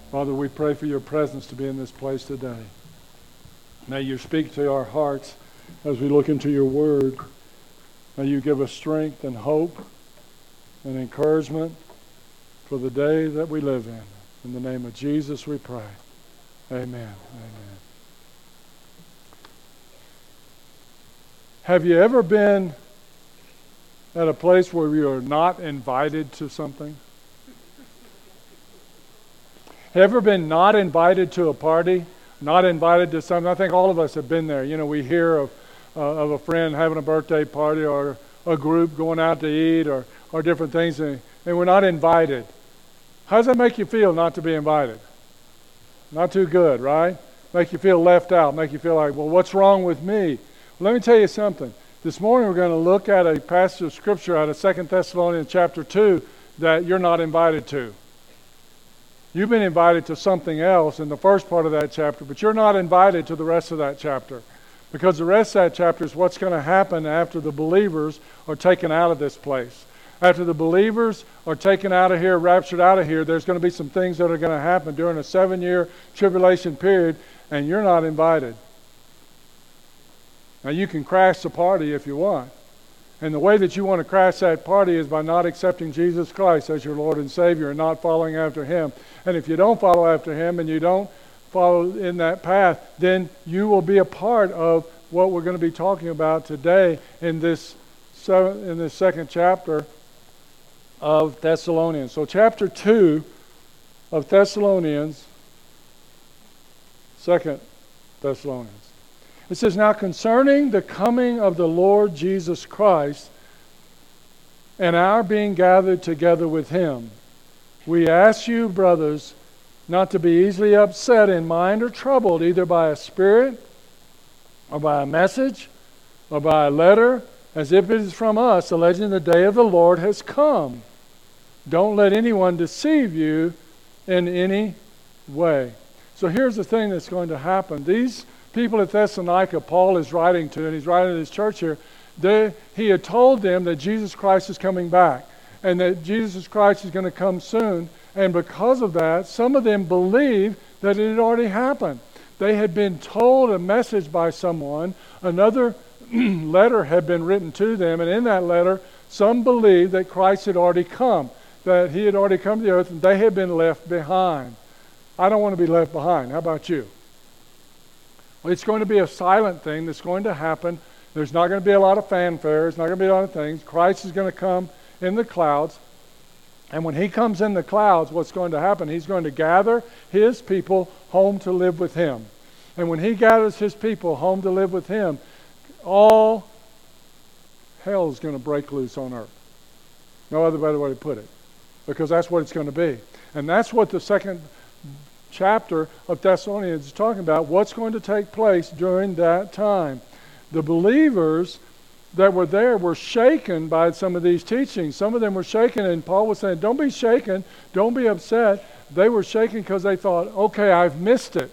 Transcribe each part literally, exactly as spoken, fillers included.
Father, we pray for your presence to be in this place today. May you speak to our hearts as we look into your word. May you give us strength and hope and encouragement for the day that we live in. In the name of Jesus we pray. Amen. Amen. Have you ever been at a place where you are not invited to something? Have you ever been not invited to a party? Not invited to something? I think all of us have been there. You know, we hear of uh, of a friend having a birthday party or a group going out to eat or, or different things, and, and we're not invited. How does that make you feel not to be invited? Not too good, right? Make you feel left out. Make you feel like, well, what's wrong with me? Well, let me tell you something. This morning we're going to look at a passage of Scripture out of Second Thessalonians chapter two that you're not invited to. You've been invited to something else in the first part of that chapter, but you're not invited to the rest of that chapter. Because the rest of that chapter is what's going to happen after the believers are taken out of this place. After the believers are taken out of here, raptured out of here, there's going to be some things that are going to happen during a seven-year tribulation period, and you're not invited. Now, you can crash the party if you want. And the way that you want to crash that party is by not accepting Jesus Christ as your Lord and Savior and not following after Him. And if you don't follow after Him and you don't follow in that path, then you will be a part of what we're going to be talking about today in this in this second chapter of Thessalonians. So chapter two of Thessalonians, Second Thessalonians. It says, now concerning the coming of the Lord Jesus Christ and our being gathered together with Him, we ask you, brothers, not to be easily upset in mind or troubled either by a spirit or by a message or by a letter, as if it is from us, alleging the day of the Lord has come. Don't let anyone deceive you in any way. So here's the thing that's going to happen. These people at Thessalonica, Paul is writing to, and he's writing to this church here, they, he had told them that Jesus Christ is coming back and that Jesus Christ is going to come soon. And because of that, some of them believed that it had already happened. They had been told a message by someone, another letter had been written to them, and in that letter, some believed that Christ had already come, that He had already come to the earth, and they had been left behind. I don't want to be left behind. How about you? Well, it's going to be a silent thing that's going to happen. There's not going to be a lot of fanfare. There's not going to be a lot of things. Christ is going to come in the clouds. And when He comes in the clouds, what's going to happen? He's going to gather His people home to live with Him. And when He gathers His people home to live with Him, all hell is going to break loose on earth. No other better way to put it. Because that's what it's going to be. And that's what the second chapter of Thessalonians is talking about, what's going to take place during that time. The believers that were there were shaken by some of these teachings. Some of them were shaken, and Paul was saying, don't be shaken, don't be upset. They were shaken because they thought, okay, I've missed it.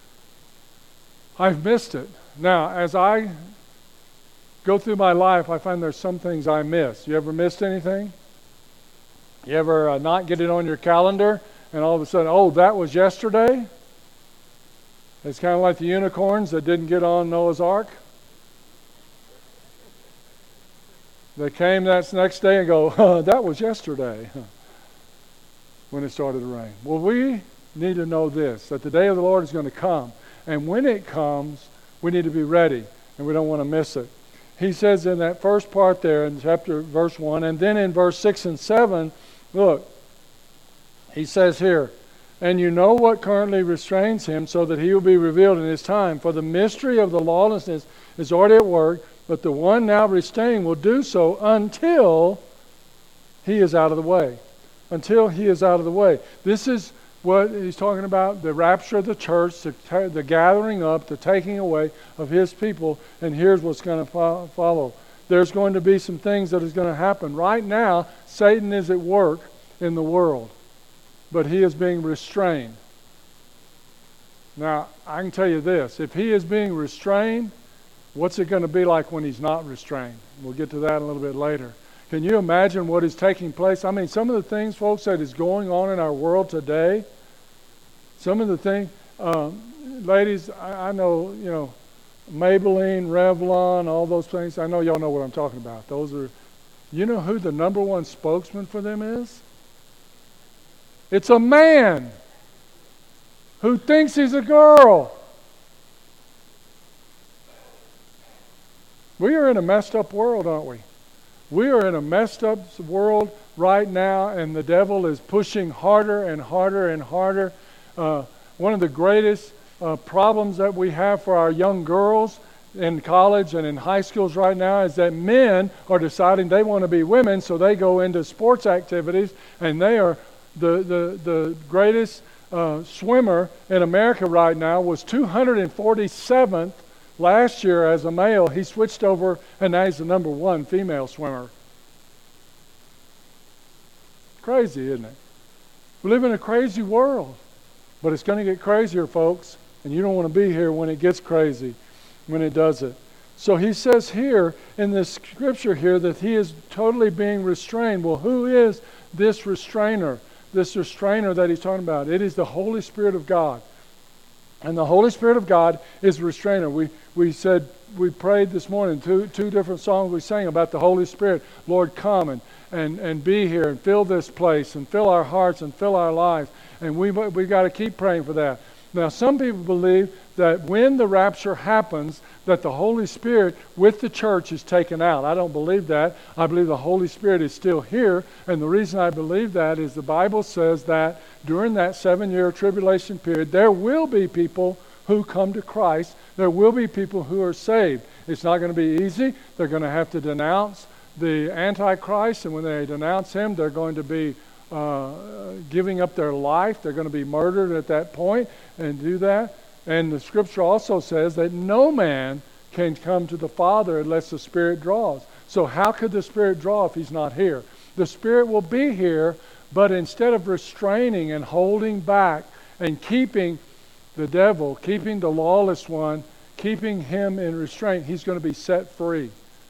I've missed it. Now, as I go through my life, I find there's some things I miss. You ever missed anything? You ever uh, not get it on your calendar? And all of a sudden, oh, that was yesterday? It's kind of like the unicorns that didn't get on Noah's Ark. They came that next day and go, oh, that was yesterday, when it started to rain. Well, we need to know this, that the day of the Lord is going to come. And when it comes, we need to be ready, and we don't want to miss it. He says in that first part there in chapter verse one, and then in verse six and seven, look, he says here, and you know what currently restrains him, so that he will be revealed in his time. For the mystery of the lawlessness is already at work, but the one now restraining will do so until he is out of the way. Until he is out of the way. This is what he's talking about, the rapture of the church, the, the gathering up, the taking away of His people. And here's what's going to fo- follow. There's going to be some things that is going to happen. Right now, Satan is at work in the world, but he is being restrained. Now, I can tell you this. If he is being restrained, what's it going to be like when he's not restrained? We'll get to that a little bit later. Can you imagine what is taking place? I mean, some of the things, folks, that is going on in our world today, Some of the things, um, ladies, I, I know, you know, Maybelline, Revlon, all those things. I know y'all know what I'm talking about. Those are, you know who the number one spokesman for them is? It's a man who thinks he's a girl. We are in a messed up world, aren't we? We are in a messed up world right now, and the devil is pushing harder and harder and harder. Uh, one of the greatest uh, problems that we have for our young girls in college and in high schools right now is that men are deciding they want to be women, so they go into sports activities, and they are the the, the greatest uh, swimmer in America right now was two hundred forty-seventh last year as a male. He switched over, and now he's the number one female swimmer. Crazy, isn't it? We live in a crazy world, but it's going to get crazier, folks, and you don't want to be here when it gets crazy, when it does it. So he says here in this scripture here that he is totally being restrained. Well, who is this restrainer? This restrainer that he's talking about? It is the Holy Spirit of God. And the Holy Spirit of God is a restrainer. We we said, we prayed this morning, two two different songs we sang about the Holy Spirit. Lord, come and, and, and be here and fill this place and fill our hearts and fill our lives. And we we got to keep praying for that. Now, some people believe that when the rapture happens, that the Holy Spirit with the church is taken out. I don't believe that. I believe the Holy Spirit is still here. And the reason I believe that is the Bible says that during that seven-year tribulation period, there will be people who come to Christ. There will be people who are saved. It's not going to be easy. They're going to have to denounce the Antichrist. And when they denounce him, they're going to be uh, giving up their life. They're going to be murdered at that point and do that. And the scripture also says that no man can come to the Father unless the Spirit draws. So how could the Spirit draw if he's not here? The Spirit will be here, but instead of restraining and holding back and keeping the devil, keeping the lawless one, keeping him in restraint, he's going to be set free.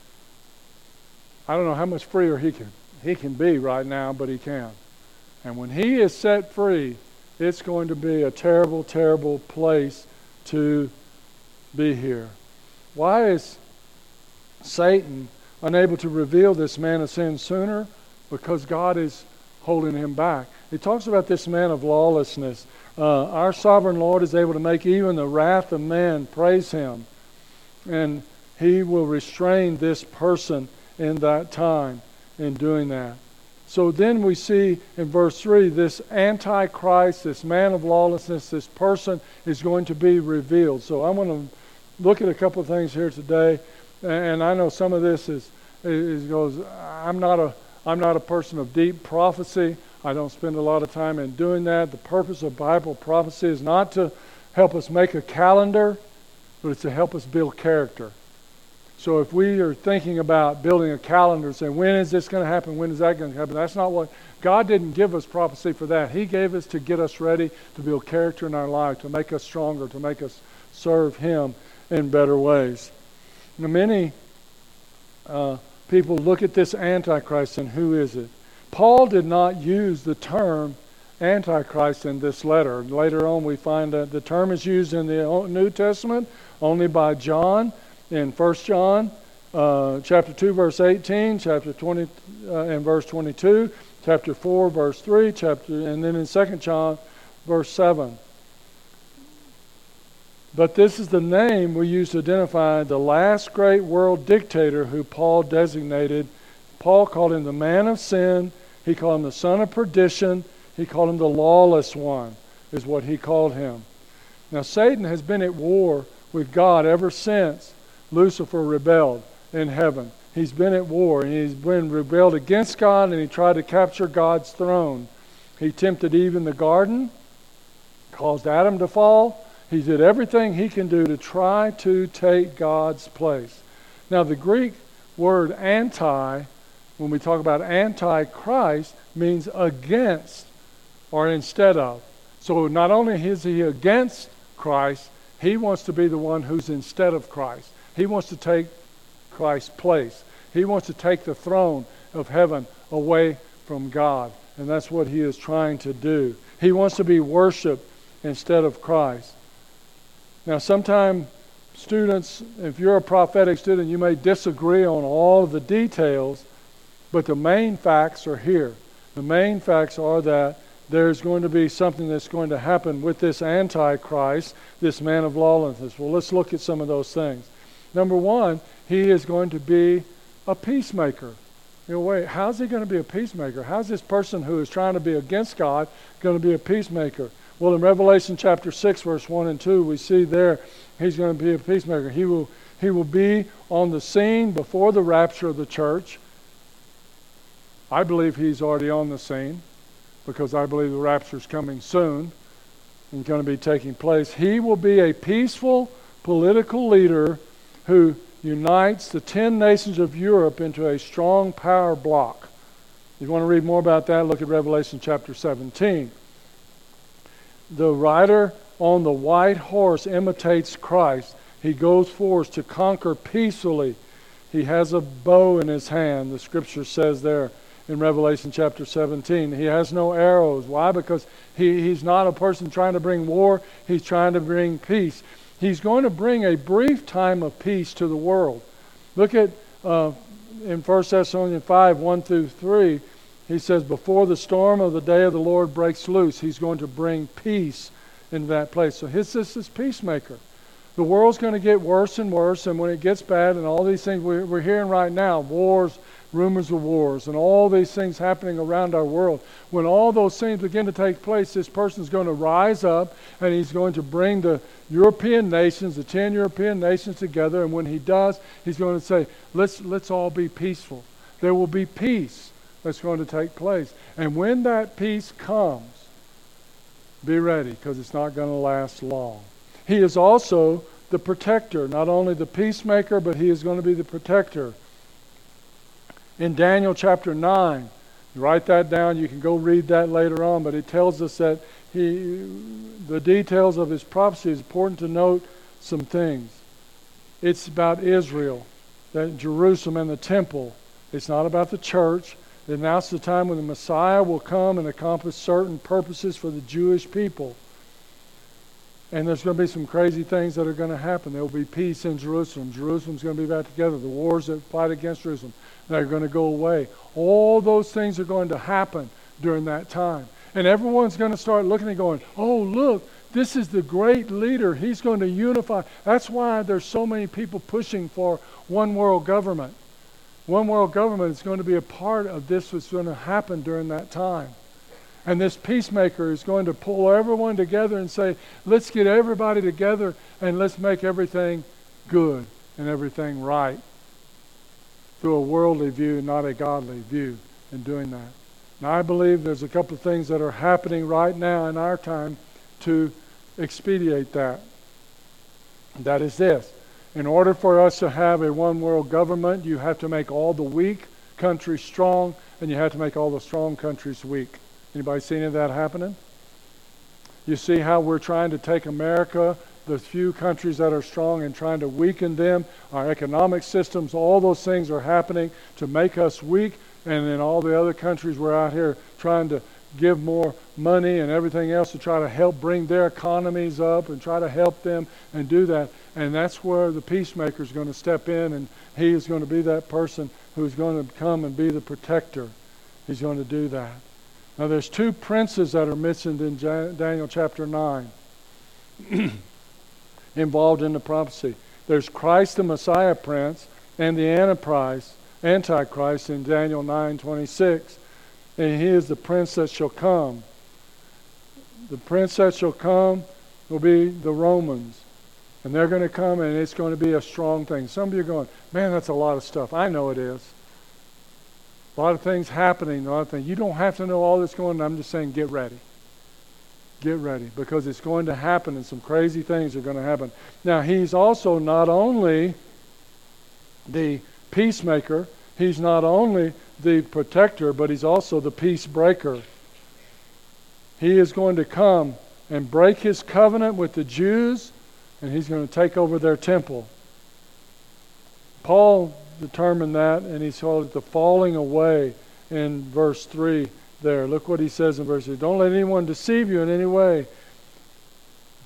I don't know how much freer he can, he can be right now, but he can. And when he is set free, it's going to be a terrible, terrible place to be here. Why is Satan unable to reveal this man of sin sooner? Because God is holding him back. He talks about this man of lawlessness. Uh, our sovereign Lord is able to make even the wrath of man praise him. And he will restrain this person in that time in doing that. So then we see in verse three, this Antichrist, this man of lawlessness, this person is going to be revealed. So I want to look at a couple of things here today. And I know some of this is, is goes, I'm not a I'm not a person of deep prophecy. I don't spend a lot of time in doing that. The purpose of Bible prophecy is not to help us make a calendar, but it's to help us build character. So if we are thinking about building a calendar, saying, when is this going to happen? When is that going to happen? That's not what, God didn't give us prophecy for that. He gave us to get us ready to build character in our life, to make us stronger, to make us serve Him in better ways. Now, many uh, people look at this Antichrist and who is it? Paul did not use the term Antichrist in this letter. Later on we find that the term is used in the New Testament only by John in First John uh, chapter two verse eighteen, chapter twenty uh, and verse twenty-two, chapter four verse three, chapter and then in Second John verse seven. But this is the name we use to identify the last great world dictator who Paul designated. Paul called him the man of sin. He called him the son of perdition. He called him the lawless one, is what he called him. Now, Satan has been at war with God ever since Lucifer rebelled in heaven. He's been at war, and he's been rebelled against God, and he tried to capture God's throne. He tempted Eve in the garden, caused Adam to fall. He did everything he can do to try to take God's place. Now, the Greek word anti, when we talk about antichrist, means against or instead of. So not only is he against Christ, he wants to be the one who's instead of Christ. He wants to take Christ's place. He wants to take the throne of heaven away from God. And that's what he is trying to do. He wants to be worshipped instead of Christ. Now, sometimes students, if you're a prophetic student, you may disagree on all of the details, but the main facts are here. The main facts are that there's going to be something that's going to happen with this Antichrist, this man of lawlessness. Well, let's look at some of those things. Number one, he is going to be a peacemaker. You know, wait, how's he going to be a peacemaker? How's this person who is trying to be against God going to be a peacemaker? Well, in Revelation chapter six, verse one and two, we see there he's going to be a peacemaker. He will, he will be on the scene before the rapture of the church. I believe he's already on the scene because I believe the rapture is coming soon and going to be taking place. He will be a peaceful political leader who unites the ten nations of Europe into a strong power bloc. If you want to read more about that, look at Revelation chapter seventeen. The rider on the white horse imitates Christ. He goes forth to conquer peacefully. He has a bow in his hand, the scripture says there in Revelation chapter seventeen. He has no arrows. Why? Because he, he's not a person trying to bring war. He's trying to bring peace. He's going to bring a brief time of peace to the world. Look at uh, in First Thessalonians five, one through three. He says, before the storm of the day of the Lord breaks loose, he's going to bring peace into that place. So his this is peacemaker. The world's going to get worse and worse, and when it gets bad and all these things we're, we're hearing right now, wars, rumors of wars, and all these things happening around our world, when all those things begin to take place, this person's going to rise up and he's going to bring the European nations, the ten European nations together, and when he does, he's going to say, let's, let's all be peaceful. There will be peace that's going to take place. And when that peace comes, be ready, because it's not going to last long. He is also the protector, not only the peacemaker, but he is going to be the protector. In Daniel chapter nine, write that down, you can go read that later on, but it tells us that he, the details of his prophecy, is important to note some things. It's about Israel, that Jerusalem and the temple. It's not about the church. It announced the time when the Messiah will come and accomplish certain purposes for the Jewish people. And there's going to be some crazy things that are going to happen. There will be peace in Jerusalem. Jerusalem's going to be back together. The wars that fight against Jerusalem, they're going to go away. All those things are going to happen during that time. And everyone's going to start looking and going, oh, look, this is the great leader. He's going to unify. That's why there's so many people pushing for one world government. One world government is going to be a part of this that's going to happen during that time. And this peacemaker is going to pull everyone together and say, let's get everybody together and let's make everything good and everything right through a worldly view, not a godly view in doing that. Now, I believe there's a couple of things that are happening right now in our time to expedite that. That is this. In order for us to have a one world government, you have to make all the weak countries strong, and you have to make all the strong countries weak. Anybody see any of that happening? You see how we're trying to take America, the few countries that are strong, and trying to weaken them. Our economic systems, all those things are happening to make us weak, and in all the other countries we're out here trying to give more money and everything else to try to help bring their economies up and try to help them and do that. And that's where the peacemaker is going to step in, and he is going to be that person who's going to come and be the protector. He's going to do that. Now there's two princes that are mentioned in Daniel chapter nine involved in the prophecy. There's Christ the Messiah prince and the Antichrist, Antichrist in Daniel nine twenty-six. And he is the prince that shall come. The prince that shall come will be the Romans. And they're going to come, and it's going to be a strong thing. Some of you are going, man, that's a lot of stuff. I know it is. A lot of things happening. A lot of things. You don't have to know all that's going on. I'm just saying get ready. Get ready, because it's going to happen, and some crazy things are going to happen. Now, he's also not only the peacemaker, he's not only the protector, but he's also the peace breaker. He is going to come and break his covenant with the Jews, and he's going to take over their temple. Paul determined that, and he called it the falling away in verse three there. Look what he says in verse three. Don't let anyone deceive you in any way.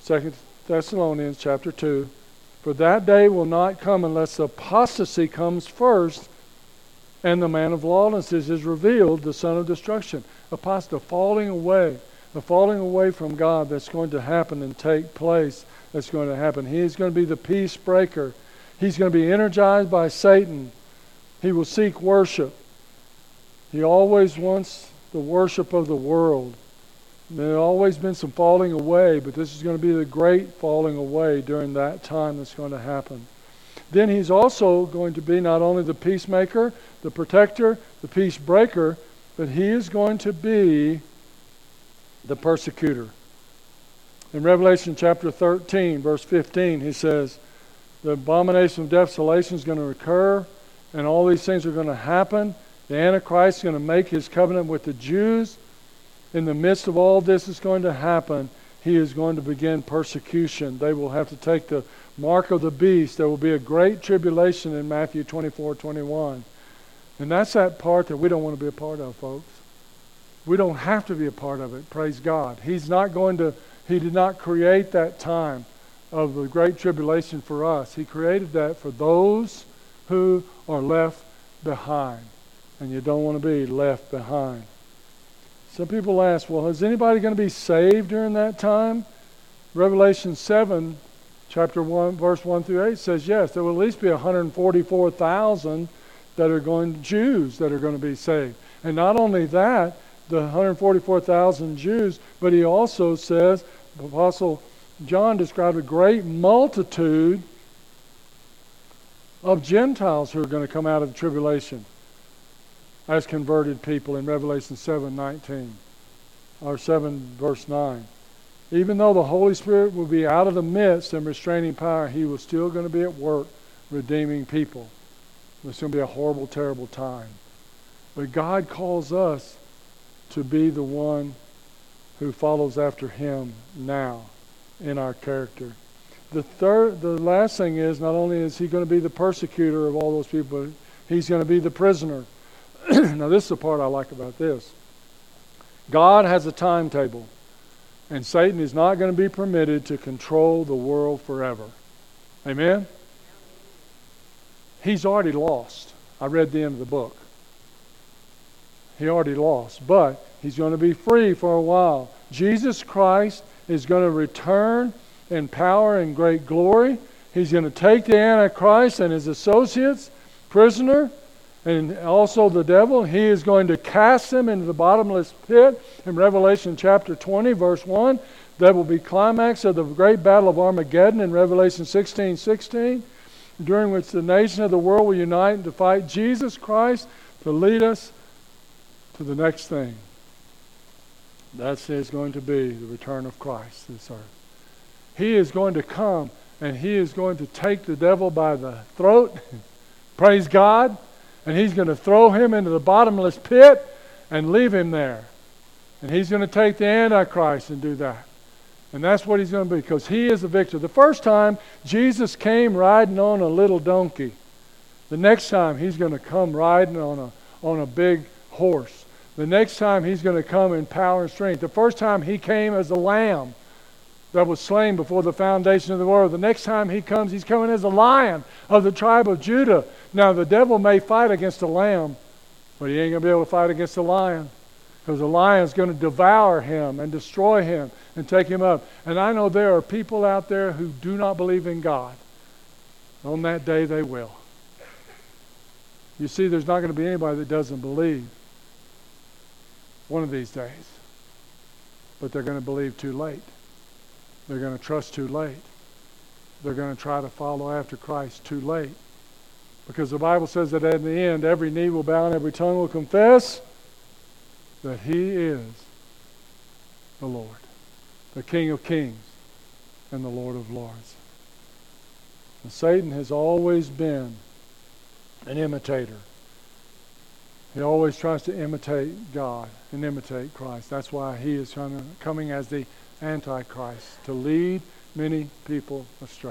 Second Thessalonians chapter two. For that day will not come unless apostasy comes first, and the man of lawlessness is revealed, the son of destruction. Apostasy, falling away, the falling away from God that's going to happen and take place, that's going to happen. He is going to be the peace breaker. He's going to be energized by Satan. He will seek worship. He always wants the worship of the world. There's always been some falling away, but this is going to be the great falling away during that time that's going to happen. Then he's also going to be not only the peacemaker, the protector, the peace breaker, but he is going to be the persecutor. In Revelation chapter thirteen, verse fifteen, he says, the abomination of desolation is going to occur, and all these things are going to happen. The Antichrist is going to make his covenant with the Jews. In the midst of all this is going to happen, he is going to begin persecution. They will have to take the mark of the beast. There will be a great tribulation in Matthew twenty-four twenty-one. And that's that part that we don't want to be a part of, folks. We don't have to be a part of it, praise God. He's not going to, he did not create that time of the great tribulation for us. He created that for those who are left behind. And you don't want to be left behind. Some people ask, well, is anybody going to be saved during that time? Revelation seven, chapter one, verse one through eight says, yes, there will at least be one hundred forty-four thousand that are going, Jews that are going to be saved. And not only that, the one hundred forty-four thousand Jews, but he also says, the Apostle John described a great multitude of Gentiles who are going to come out of the tribulation as converted people in Revelation seven nineteen, or seven verse nine. Even though the Holy Spirit will be out of the midst and restraining power, he was still going to be at work redeeming people. It's going to be a horrible, terrible time. But God calls us to be the one who follows after him now in our character. The third, the last thing is, not only is he going to be the persecutor of all those people, but he's going to be the prisoner. Now this is the part I like about this. God has a timetable, and Satan is not going to be permitted to control the world forever. Amen? He's already lost. I read the end of the book. He already lost, but he's going to be free for a while. Jesus Christ is going to return in power and great glory. He's going to take the Antichrist and his associates prisoner, and also the devil. He is going to cast them into the bottomless pit in Revelation chapter twenty, verse one. That will be climax of the great battle of Armageddon in Revelation sixteen sixteen, during which the nation of the world will unite to fight Jesus Christ to lead us to the next thing. That is going to be the return of Christ to this earth. He is going to come, and he is going to take the devil by the throat, praise God, and he's going to throw him into the bottomless pit and leave him there. And he's going to take the Antichrist and do that. And that's what he's going to be, because he is the victor. The first time, Jesus came riding on a little donkey. The next time, he's going to come riding on a, on a big horse. The next time, he's going to come in power and strength. The first time, he came as a lamb that was slain before the foundation of the world. The next time he comes, he's coming as a lion of the tribe of Judah. Now, the devil may fight against a lamb, but he ain't going to be able to fight against a lion, because the lion is going to devour him and destroy him and take him up. And I know there are people out there who do not believe in God. On that day, they will. You see, there's not going to be anybody that doesn't believe one of these days. But they're going to believe too late. They're going to trust too late. They're going to try to follow after Christ too late. Because the Bible says that in the end, every knee will bow and every tongue will confess that he is the Lord, the King of kings and the Lord of lords. And Satan has always been an imitator. He always tries to imitate God and imitate Christ. That's why he is coming as the Antichrist, to lead many people astray.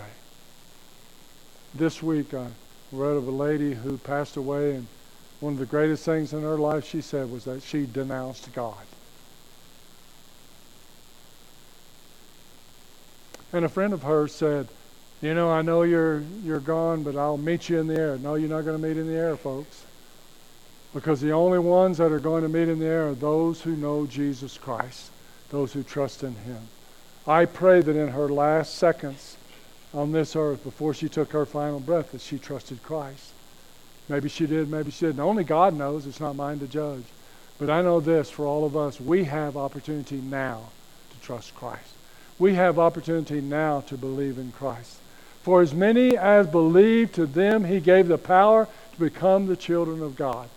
This week I read of a lady who passed away, and one of the greatest things in her life, she said, was that she denounced God. And a friend of hers said, you know, I know you're you're gone, but I'll meet you in the air. No, you're not going to meet in the air, folks. Because the only ones that are going to meet in the air are those who know Jesus Christ, those who trust in Him. I pray that in her last seconds on this earth, before she took her final breath, that she trusted Christ. Maybe she did, maybe she didn't. Only God knows. It's not mine to judge. But I know this, for all of us, we have opportunity now to trust Christ. We have opportunity now to believe in Christ. For as many as believe, to them He gave the power to become the children of God.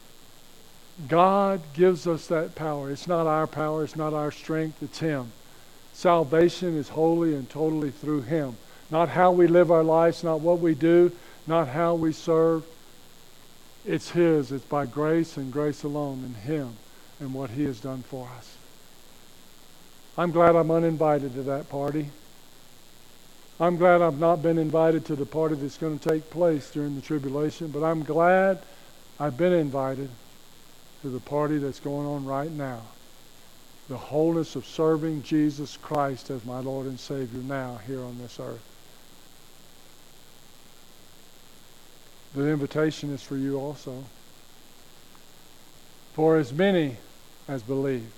God gives us that power. It's not our power. It's not our strength. It's Him. Salvation is wholly and totally through Him. Not how we live our lives, not what we do, not how we serve. It's His. It's by grace and grace alone in Him and what He has done for us. I'm glad I'm uninvited to that party. I'm glad I've not been invited to the party that's going to take place during the tribulation, but I'm glad I've been invited to the party that's going on right now. The wholeness of serving Jesus Christ as my Lord and Savior now here on this earth. The invitation is for you also. For as many as believe,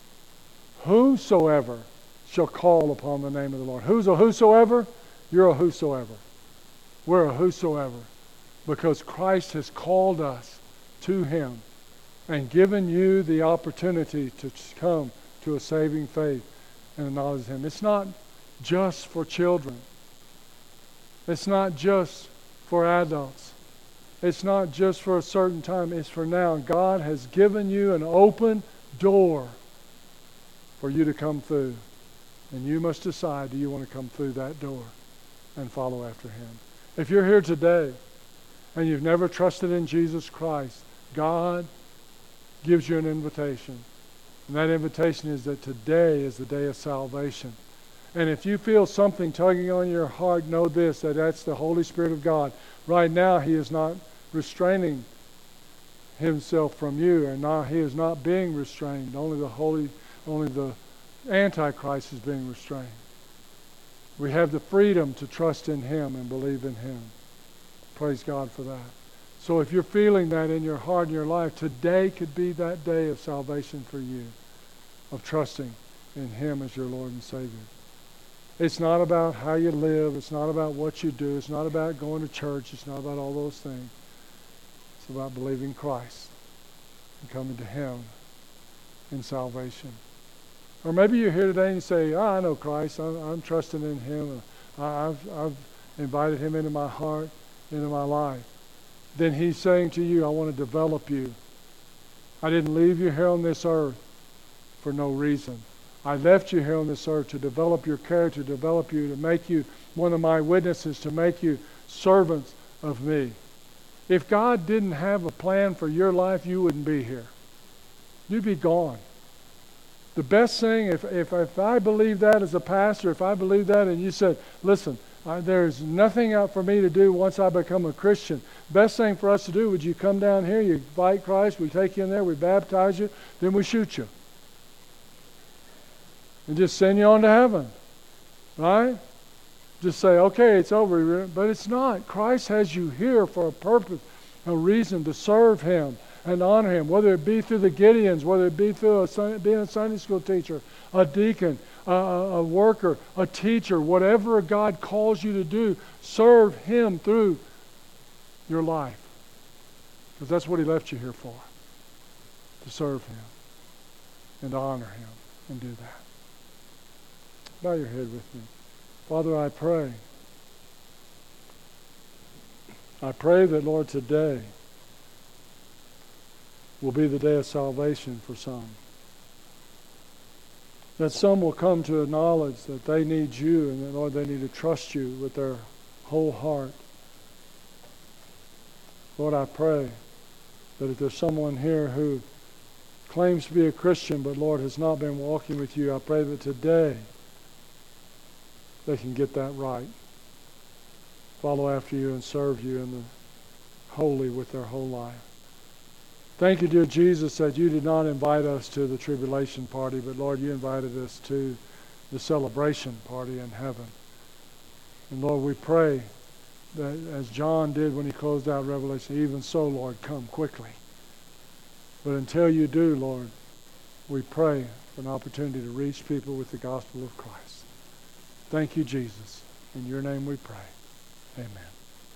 whosoever shall call upon the name of the Lord. Who's a whosoever? You're a whosoever. We're a whosoever. Because Christ has called us to Him and given you the opportunity to come to a saving faith and a knowledge of Him. It's not just for children. It's not just for adults. It's not just for a certain time. It's for now. God has given you an open door for you to come through. And you must decide, do you want to come through that door and follow after Him? If you're here today and you've never trusted in Jesus Christ, God gives you an invitation. And that invitation is that today is the day of salvation. And if you feel something tugging on your heart, know this, that that's the Holy Spirit of God. Right now, He is not restraining Himself from you, and not, He is not being restrained. Only the Holy, only the Antichrist is being restrained. We have the freedom to trust in Him and believe in Him. Praise God for that. So if you're feeling that in your heart and your life, today could be that day of salvation for you, of trusting in Him as your Lord and Savior. It's not about how you live. It's not about what you do. It's not about going to church. It's not about all those things. It's about believing Christ and coming to Him in salvation. Or maybe you're here today and you say, oh, I know Christ. I'm, I'm trusting in Him. I've, I've invited Him into my heart, into my life. Then He's saying to you, I want to develop you. I didn't leave you here on this earth for no reason. I left you here on this earth to develop your character, to develop you, to make you one of my witnesses, to make you servants of me. If God didn't have a plan for your life, you wouldn't be here. You'd be gone. The best thing, if, if, if I believe that as a pastor, if I believe that and you said, listen, I, there's nothing out for me to do once I become a Christian. Best thing for us to do, would you come down here, you invite Christ, we take you in there, we baptize you, then we shoot you. And just send you on to heaven. Right? Just say, okay, it's over. But it's not. Christ has you here for a purpose, a reason to serve Him and honor Him, whether it be through the Gideons, whether it be through a, being a Sunday school teacher, a deacon, a, a worker, a teacher, whatever God calls you to do, serve Him through your life. Because that's what He left you here for, to serve Him and to honor Him and do that. Bow your head with me. Father, I pray. I pray that, Lord, today will be the day of salvation for some. That some will come to acknowledge that they need you and that, Lord, they need to trust you with their whole heart. Lord, I pray that if there's someone here who claims to be a Christian but, Lord, has not been walking with you, I pray that today they can get that right. Follow after you and serve you in the holy with their whole life. Thank you, dear Jesus, that you did not invite us to the tribulation party, but Lord, you invited us to the celebration party in heaven. And Lord, we pray that as John did when he closed out Revelation, even so, Lord, come quickly. But until you do, Lord, we pray for an opportunity to reach people with the gospel of Christ. Thank you, Jesus. In your name we pray. Amen.